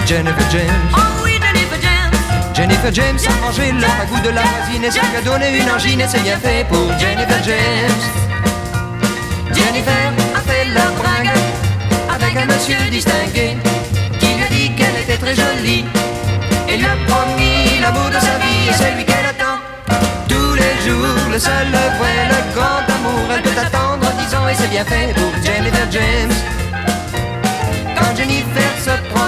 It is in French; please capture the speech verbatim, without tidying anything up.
Jennifer James. Oh oui, Jennifer James. Jennifer James a mangé le ragoût de la voisine et ça lui a donné une angine et c'est bien fait pour Jennifer James. Jennifer a fait la bringue avec un monsieur distingué qui lui a dit qu'elle était très jolie et lui a promis l'amour de sa vie et c'est lui qu'elle attend tous les jours. Le seul, le vrai, le grand amour, elle peut attendre en dix ans et c'est bien fait pour Jennifer James. Quand Jennifer se prend